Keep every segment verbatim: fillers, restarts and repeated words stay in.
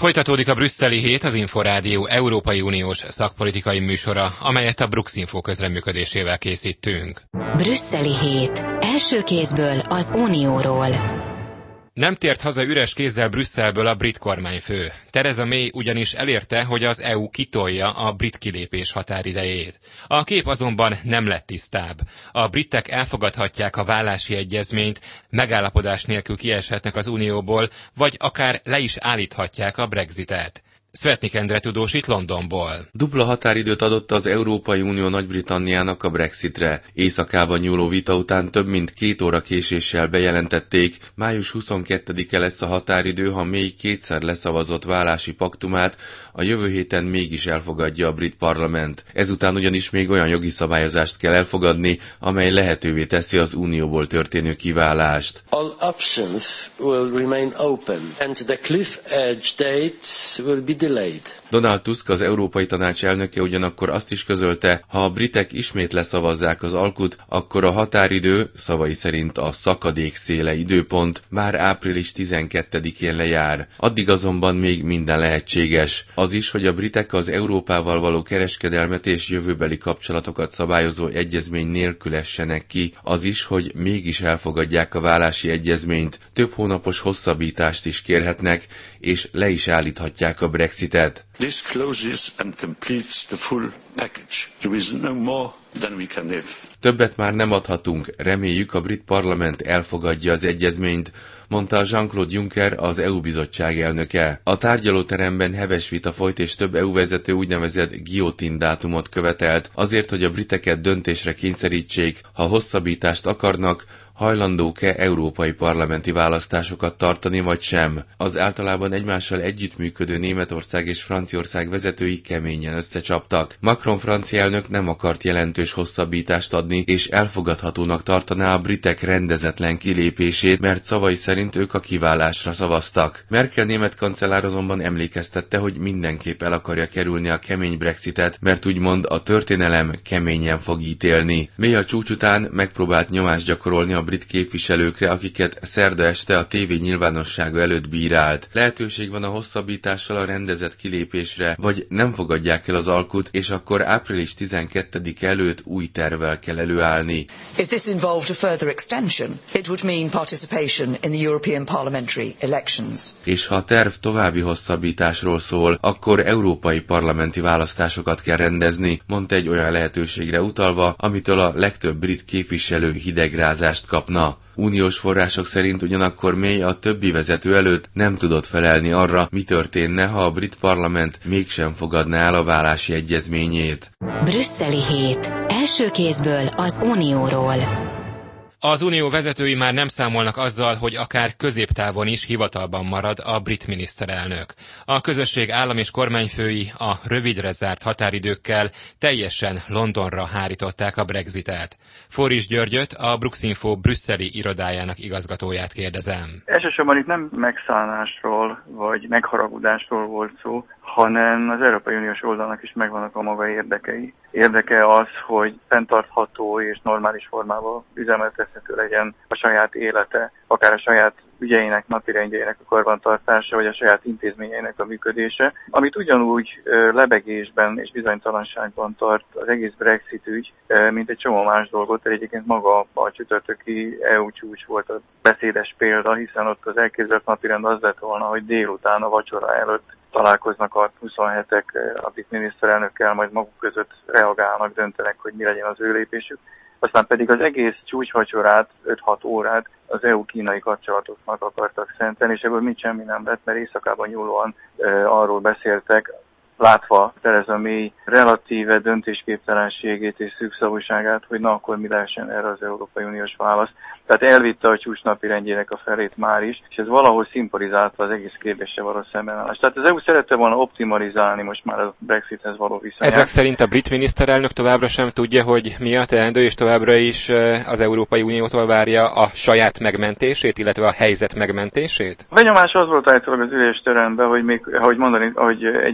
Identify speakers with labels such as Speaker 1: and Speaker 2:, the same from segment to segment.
Speaker 1: Folytatódik a Brüsszeli hét, az Inforádió Európai Uniós szakpolitikai műsora, amelyet a Bruxinfo közreműködésével készítünk.
Speaker 2: Brüsszeli hét. Első kézből az Unióról.
Speaker 1: Nem tért haza üres kézzel Brüsszelből a brit kormányfő. Theresa May ugyanis elérte, hogy az é u kitolja a brit kilépés határidejét. A kép azonban nem lett tisztább. A britek elfogadhatják a válási egyezményt, megállapodás nélkül kieshetnek az Unióból, vagy akár le is állíthatják a Brexitet. Svetnik Endre tudósít Londonból.
Speaker 3: Dupla határidőt adott az Európai Unió Nagy-Britanniának a Brexitre. Északában nyúló vita után több mint két óra késéssel bejelentették, május huszonkettedike lesz a határidő, ha May kétszer leszavazott válási paktumát a jövő héten mégis elfogadja a brit parlament. Ezután ugyanis még olyan jogi szabályozást kell elfogadni, amely lehetővé teszi az Unióból történő kiválást.
Speaker 4: All options will remain open and the cliff edge dates will be delayed.
Speaker 3: Donald Tusk, az Európai Tanács elnöke ugyanakkor azt is közölte, ha a britek ismét leszavazzák az alkut, akkor a határidő, szavai szerint a szakadék széle időpont már április tizenkettedikén lejár. Addig azonban még minden lehetséges. Az is, hogy a britek az Európával való kereskedelmet és jövőbeli kapcsolatokat szabályozó egyezmény nélkül essenek ki. Az is, hogy mégis elfogadják a válási egyezményt. Több hónapos hosszabbítást is kérhetnek, és le is állíthatják a Brexitet.
Speaker 5: This closes and completes the full package. There is no more than we can live.
Speaker 3: Többet már nem adhatunk, reméljük a brit parlament elfogadja az egyezményt, mondta Jean-Claude Juncker, az é u bizottság elnöke. A tárgyalóteremben heves vita folyt, és több é u vezető úgynevezett guillotine dátumot követelt, azért, hogy a briteket döntésre kényszerítsék, ha hosszabbítást akarnak, hajlandók-e európai parlamenti választásokat tartani, vagy sem. Az általában egymással együttműködő Németország és Franciaország vezetői keményen összecsaptak. Macron francia elnök nem akart jelentős hosszabbítást adni, és elfogadhatónak tartaná a britek rendezetlen kilépését, mert szavai szerint ők a kiválásra szavaztak. Merkel német kancellár azonban emlékeztette, hogy mindenképp el akarja kerülni a kemény Brexitet, mert úgymond a történelem keményen fog ítélni. May a csúcs után megpróbált nyomást gyakorolni a brit képviselőkre, akiket szerda este a tévé nyilvánossága előtt bírált. Lehetőség van a hosszabbítással a rendezett kilépésre, vagy nem fogadják el az alkut, és akkor április tizenkettedike előtt új tervvel kell előállni.
Speaker 6: If this involved a further extension, it would mean participation in the European parliamentary elections.
Speaker 3: És ha a terv további hosszabbításról szól, akkor európai parlamenti választásokat kell rendezni, mondta egy olyan lehetőségre utalva, amitől a legtöbb brit képviselő hidegrázást kapna. Uniós források szerint ugyanakkor May a többi vezető előtt nem tudott felelni arra, mi történne, ha a brit parlament mégsem fogadná el a válási egyezményét.
Speaker 2: Brüsszeli hét. Első kézből az Unióról.
Speaker 1: Az unió vezetői már nem számolnak azzal, hogy akár középtávon is hivatalban marad a brit miniszterelnök. A közösség állam és kormányfői a rövidre zárt határidőkkel teljesen Londonra hárították a Brexitet. Forris Györgyöt, a Bruxinfo brüsszeli irodájának igazgatóját kérdezem.
Speaker 7: Elsősorban itt nem megszállásról vagy megharagudásról volt szó, hanem az Európai Uniós oldalnak is megvannak a maga érdekei. Érdeke az, hogy fenntartható és normális formában üzemeltethető legyen a saját élete, akár a saját ügyeinek, napirendjeinek a karbantartása, vagy a saját intézményeinek a működése, amit ugyanúgy lebegésben és bizonytalanságban tart az egész Brexit ügy, mint egy csomó más dolgot, egyébként maga a csütörtöki é u csúcs volt a beszédes példa, hiszen ott az elképzelt napirend az lett volna, hogy délután a vacsora előtt találkoznak a huszonhetek a brit miniszterelnökkel, majd maguk között reagálnak, döntenek, hogy mi legyen az ő lépésük. Aztán pedig az egész csúcsvacsorát, öt-hat órát az é u-kínai kapcsolatoknak akartak szentelni, és ebből mit semmi nem lett, mert éjszakában nyúlóan e, arról beszéltek, látva Theresa May relatíve döntésképtelenségét és szűkszavúságát, hogy na akkor mi lehessen erre az Európai Uniós válasz. Tehát elvitte a csúcs napirendjének a felét már is, és ez valahol szimbolizálta az egész kérdésre való szembenállást. Tehát az é u szerette volna optimalizálni most már a Brexithez való viszonyát.
Speaker 1: Ezek szerint a brit miniszterelnök továbbra sem tudja, hogy mi a teendő, és továbbra is az Európai Uniótól várja a saját megmentését, illetve a helyzet megmentését?
Speaker 7: A benyomás az volt állítólag az ülésteremben, hogy még, ahogy mondani, hogy egy részről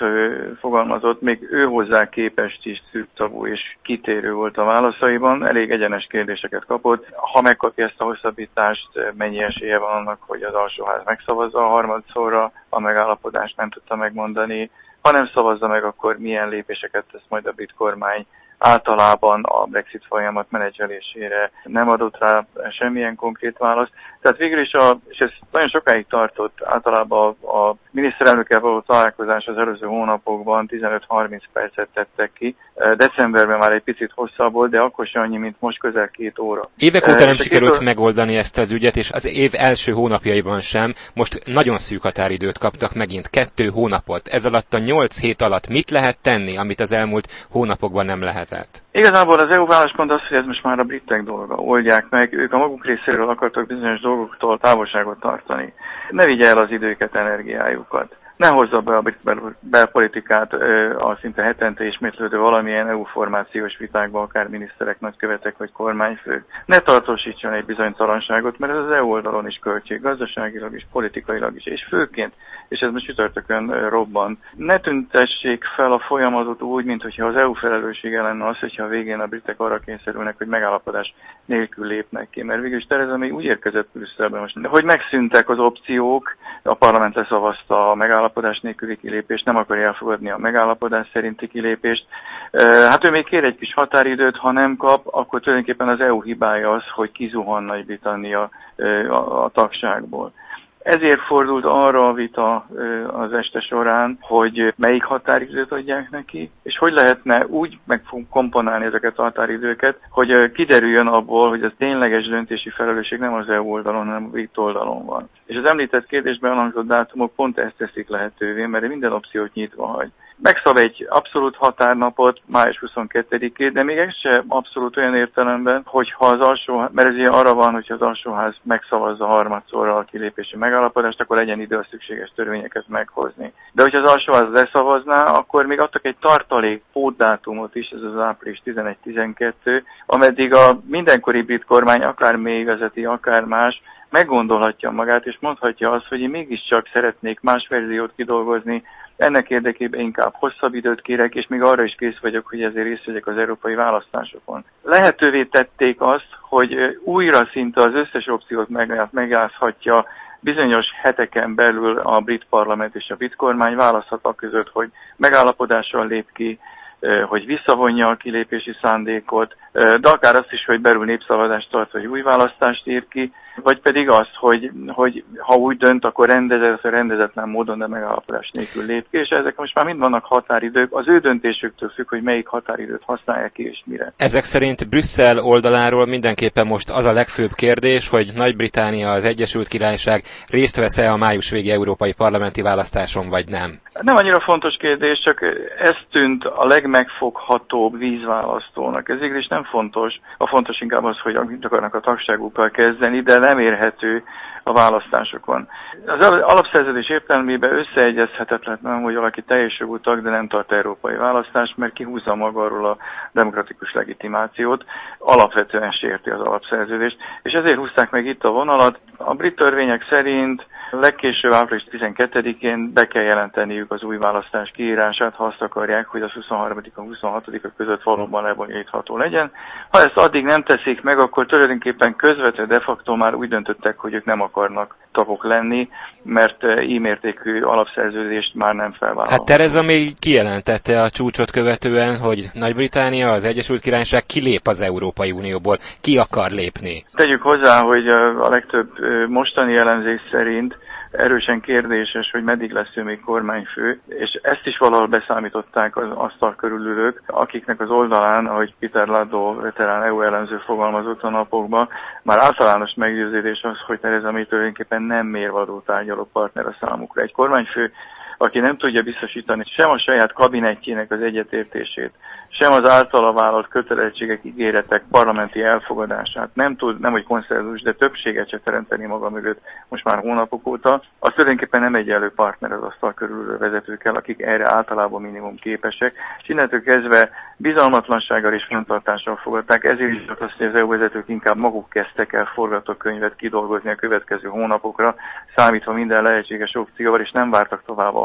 Speaker 7: képviselő fogalmazott, még ő hozzá képest is szűkszavú és kitérő volt a válaszaiban, elég egyenes kérdéseket kapott. Ha megkapja ezt a hosszabbítást, mennyi esélye van annak, hogy az alsóház megszavazza a harmadszorra, a megállapodást nem tudta megmondani. Ha nem szavazza meg, akkor milyen lépéseket tesz majd a brit kormány. Általában a Brexit folyamat menedzselésére nem adott rá semmilyen konkrét választ. Tehát végül is, a, és ez nagyon sokáig tartott, általában a, a miniszterelnökkel való találkozás az előző hónapokban tizenöt-harminc percet tettek ki. Decemberben már egy picit hosszabb volt, de akkor sem annyi, mint most, közel két óra.
Speaker 1: Évek óta nem
Speaker 7: és
Speaker 1: sikerült
Speaker 7: óra...
Speaker 1: megoldani ezt az ügyet, és az év első hónapjaiban sem. Most nagyon szűk határidőt kaptak megint, kettő hónapot. Ez alatt a nyolc hét alatt mit lehet tenni, amit az elmúlt hónapokban nem lehetett?
Speaker 7: Igazából az é u álláspont az, hogy ez most már a britek dolga. Oldják meg, ők a maguk részéről akartak bizonyos dolgoktól távolságot tartani. Ne vigye el az időket, energiájukat. Ne hozza be a brit bel- belpolitikát ö, a szinte hetente ismétlődő valamilyen é u formációs vitákba, akár miniszterek, nagykövetek vagy kormányfők. Ne tartósítson egy bizonytalanságot, mert ez az é u oldalon is költség, gazdaságilag is, politikailag is, és főként, és ez most csütörtökön ö, robban. Ne tüntessék fel a folyamatot úgy, mintha az é u felelőssége lenne az, hogyha a végén a britek arra kényszerülnek, hogy megállapodás nélkül lépnek ki. Mert végül is Theresa May úgy érkezett Brüsszelbe most, hogy megszűntek az opciók, a parlament leszavazta a megállapodás nélküli kilépést, nem akarja elfogadni a megállapodás szerinti kilépést. Hát ő még kér egy kis határidőt, ha nem kap, akkor tulajdonképpen az é u hibája az, hogy kizuhan Nagy-Britannia a, a tagságból. Ezért fordult arra a vita az este során, hogy melyik határidőt adják neki, és hogy lehetne úgy megkomponálni ezeket a határidőket, hogy kiderüljön abból, hogy az tényleges döntési felelősség nem az é u oldalon, hanem a brit oldalon van. És az említett kérdésben elhangzott dátumok pont ezt teszik lehetővé, mert minden opciót nyitva hagy. Megszab egy abszolút határnapot, május huszonkettedikét, de még ez sem abszolút olyan értelemben, hogyha az alsóház, mert ez ilyen arra van, hogyha az alsóház megszavazza harmadszorra a kilépési megállapodást, akkor legyen idő a szükséges törvényeket meghozni. De hogyha az alsóház leszavazná, akkor még adtak egy tartalék pótdátumot is, ez az április tizenegy-tizenkettő, ameddig a mindenkori brit kormány, akár mély vezeti, akár más, meggondolhatja magát, és mondhatja azt, hogy én mégiscsak szeretnék más verziót kidolgozni, ennek érdekében inkább hosszabb időt kérek, és még arra is kész vagyok, hogy ezért részt vegyek az európai választásokon. Lehetővé tették azt, hogy újra szinte az összes opciót megjátszhatja bizonyos heteken belül a brit parlament és a brit kormány, választhat a között, hogy megállapodással lép ki, hogy visszavonja a kilépési szándékot, de akár azt is, hogy belül népszavazást tart, vagy új választást ír ki, vagy pedig azt, hogy, hogy ha úgy dönt, akkor rendezett, rendezetlen módon, de megállapodás nélkül lép ki, és ezek most már mind vannak határidők, az ő döntésüktől függ, hogy melyik határidőt használják ki, és mire.
Speaker 1: Ezek szerint Brüsszel oldaláról mindenképpen most az a legfőbb kérdés, hogy Nagy-Britannia, az Egyesült Királyság részt vesz-e a május végi európai parlamenti választáson, vagy nem?
Speaker 7: Nem annyira fontos kérdés, csak ez tűnt a legmegfoghatóbb vízválasztónak. Ez végül is nem fontos. A fontos inkább az, hogy mit akarnak a tagságukkal kezdeni, de nem érhető a választásokon. Az alapszerződés értelmében összeegyezhetetlen, hogy valaki teljes jogú tag, de nem tart európai választást, mert kihúzza magáról a demokratikus legitimációt, alapvetően sérti az alapszerződést, és ezért húzták meg itt a vonalat. A brit törvények szerint legkésőbb április tizenkettedikén be kell jelenteniük az új választás kiírását, ha azt akarják, hogy az huszonharmadika huszonhatodika között valóban lebonyolítható legyen. Ha ezt addig nem teszik meg, akkor tulajdonképpen közvetve de facto már úgy döntöttek, hogy ők nem akarnak tagok lenni, mert így mértékű alapszerződést már nem felvállalnak.
Speaker 1: Hát Theresa May kijelentette a csúcsot követően, hogy Nagy-Britannia, az Egyesült Királyság kilép az Európai Unióból. Ki akar lépni?
Speaker 7: Tegyük hozzá, hogy a legtöbb mostani elemzés szerint erősen kérdéses, hogy meddig lesz ő még kormányfő, és ezt is valahol beszámították az asztal körülülők, akiknek az oldalán, ahogy Peter Laddo, veterán é u elemző fogalmazott a napokban, már általános meggyőződés az, hogy Theresa May tulajdonképpen nem mérvadó tárgyaló partner a számukra. Egy kormányfő, aki nem tudja biztosítani sem a saját kabinettjének az egyetértését, sem az általa vállalt kötelezettségek, ígéretek parlamenti elfogadását, nem tud, nem hogy konszenzus, de többséget se teremteni maga mögött most már hónapok óta, az tulajdonképpen nem egyenlő partner az asztal körülő vezetőkkel, akik erre általában minimum képesek, és innentől kezdve bizalmatlansággal és fenntartással fogadták, ezért is azt, hogy az é u vezetők inkább maguk kezdtek el forgatókönyvet kidolgozni a következő hónapokra, számítva minden lehetséges opcióval, és nem vártak tovább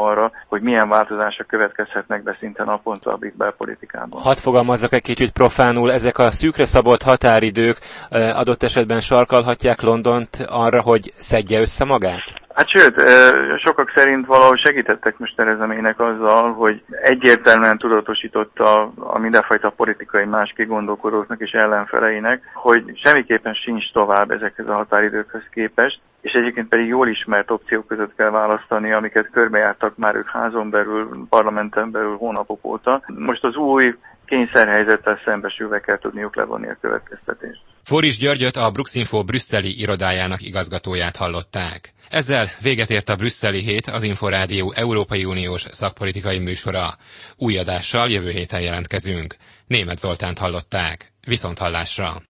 Speaker 7: arra, hogy milyen változások következhetnek be szinte naponta a brit belpolitikában.
Speaker 8: Hadd fogalmazzak egy kicsit profánul, ezek a szűkre szabott határidők adott esetben sarkalhatják Londont arra, hogy szedje össze magát?
Speaker 7: Hát sőt, sokak szerint valahol segítettek most Theresa Maynek azzal, hogy egyértelműen tudatosította a mindenfajta politikai más kigondolkodóknak és ellenfeleinek, hogy semmiképpen sincs tovább ezekhez a határidőkhöz képest, és egyébként pedig jól ismert opciók között kell választani, amiket körbejártak már ők házon belül, parlamenten belül hónapok óta. Most az új kényszerhelyzettel szembesülve kell tudniuk levonni a következtetést.
Speaker 1: Forris Györgyöt, a Bruxinfo brüsszeli irodájának igazgatóját hallották. Ezzel véget ért a brüsszeli hét, az Inforádió Európai Uniós szakpolitikai műsora. Új adással jövő héten jelentkezünk. Németh Zoltánt hallották. Viszonthallásra!